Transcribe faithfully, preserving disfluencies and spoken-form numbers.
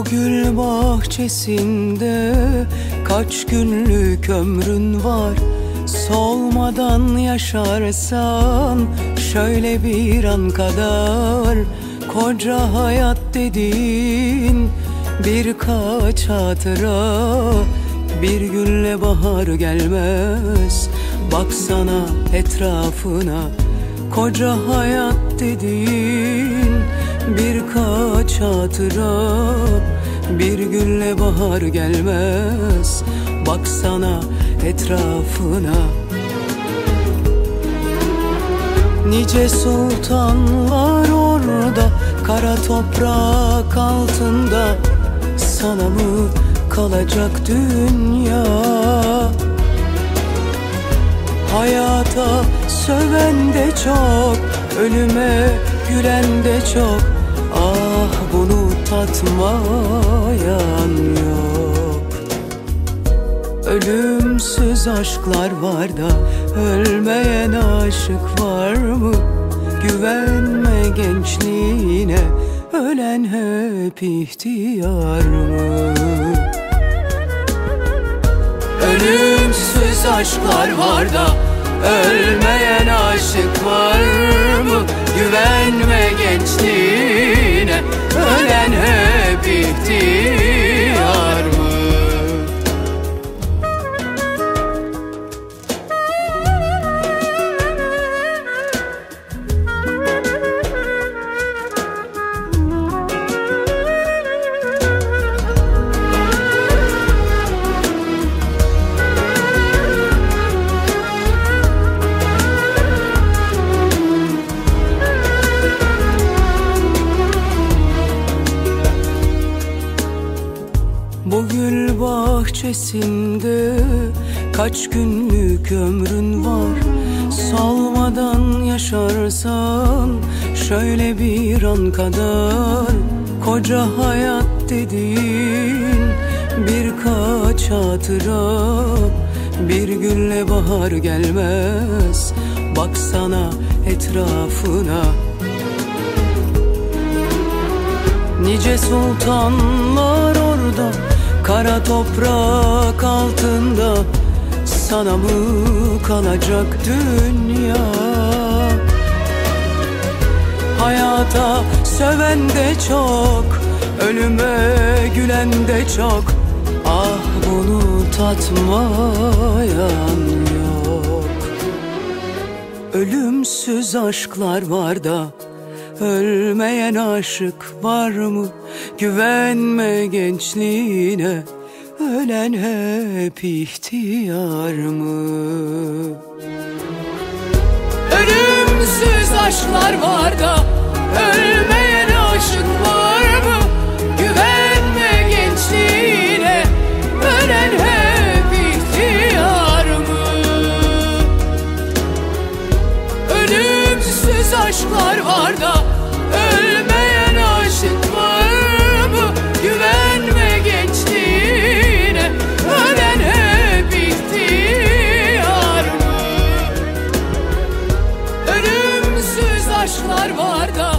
Bu gül bahçesinde kaç günlük ömrün var? Solmadan yaşarsan şöyle bir an kadar, koca hayat dediğin birkaç hatıra. Bir günle bahar gelmez, baksana etrafına. Koca hayat dediğin birkaç hatıra. Bir günle bahar gelmez, baksana etrafına. Nice sultanlar orada, kara toprak altında. Sana mı kalacak dünya? Hayata söven de çok, ölüme gülen de çok. Ah, bunu tatmayan yok. Ölümsüz aşklar var da ölmeyen aşık var mı? Güvenme gençliğine, ölen hep ihtiyar mı? Ölümsüz aşklar var da ölmeyen aşık var mı? Güvenme gençliğine, ölen hep ihtiyar mı? Bu gül bahçesinde kaç günlük ömrün var? Solmadan yaşarsan şöyle bir an kadar, koca hayat dediğin birkaç hatıra. Bir günle bahar gelmez, baksana etrafına. Nice sultanlar orada, kara toprak altında. Sana mı kalacak dünya? Hayata söven de çok, ölüme gülen de çok. Ah, bunu tatmayan yok. Ölümsüz aşklar var da ölmeyen aşık var mı? Güvenme gençliğine, ölen hep ihtiyar mı? Ölümsüz aşklar var da ölmeyen aşık var mı? Güvenme gençliğine, ölen hep ihtiyar mı? Ölümsüz aşklar var da ölmeyen aşık var mı? Güvenme gençliğine, ölen hep ihtiyar mı? Ölümsüz aşklar var da